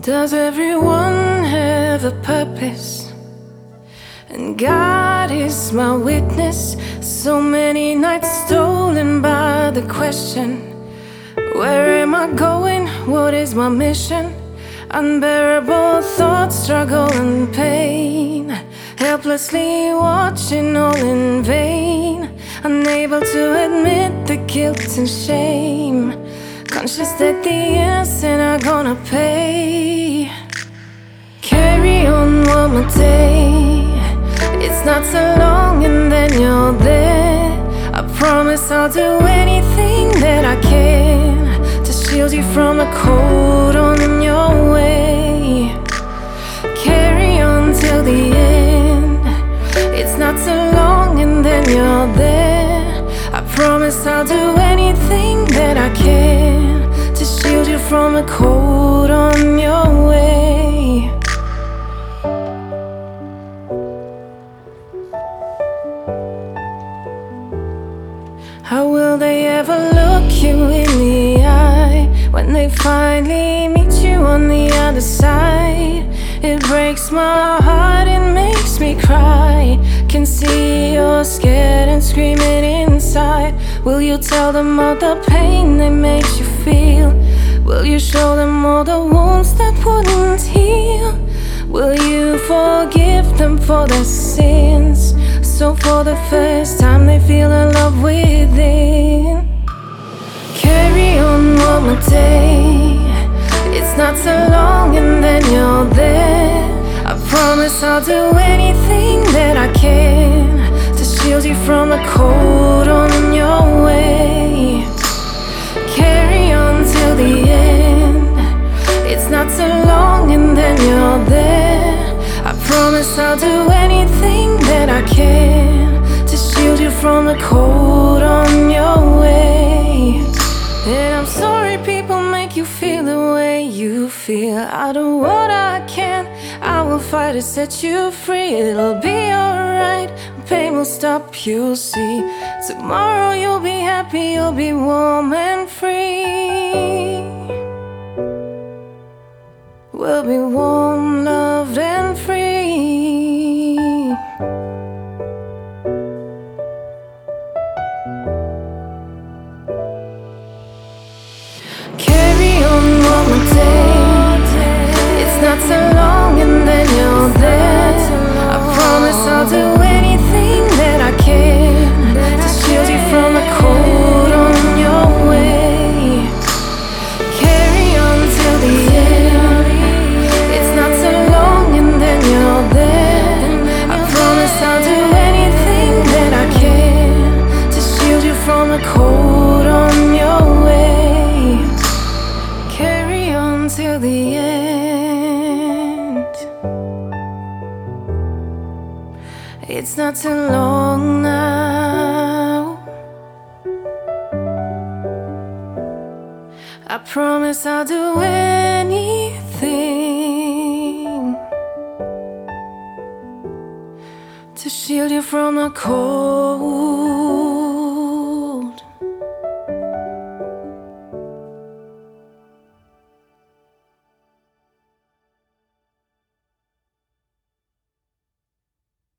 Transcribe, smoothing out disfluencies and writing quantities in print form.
Does everyone have a purpose? And God is my witness. So many nights stolen by the question, where am I going? What is my mission? Unbearable thoughts, struggle and pain, helplessly watching all in vain, unable to admit the guilt and shame, conscious that the innocent are gonna pay. Carry on one more day, it's not so long and then you're there. I promise I'll do anything that I can to shield you from the cold on your way. Carry on till the end, it's not so long and then you're there. I promise I'll do anything that I can to shield you from the cold on your way. How will they ever look you in the eye when they finally meet you on the other side? It breaks my heart, it makes me cry. Can see you're scared and screaming inside. Will you tell them all the pain they made you feel? Will you show them all the wounds that wouldn't heal? Will you forgive them for their sins, so for the first time they feel a love within? Carry on one more day, it's not so long and then you're there. I promise I'll do anything that I can to shield you from the cold on your way. Carry on till the end, it's not so long and then you're there. I promise I'll do anything that I can to shield you from the cold on your way. And I'm sorry people make you feel the way you feel. I'll do what I can, I will fight to set you free. It'll be alright, pain will stop, you'll see. Tomorrow you'll be happy, you'll be warm and free. We'll be warm, loved and free. Carry on one more day, it's not so long and then you're there. I promise I'll do anything that I can to shield you from the cold on your way. Carry on till the end, it's not so long and then you're there. I promise I'll do anything that I can to shield you from the cold on your way. Carry on till the end, it's not too long now. I promise I'll do anything to shield you from the cold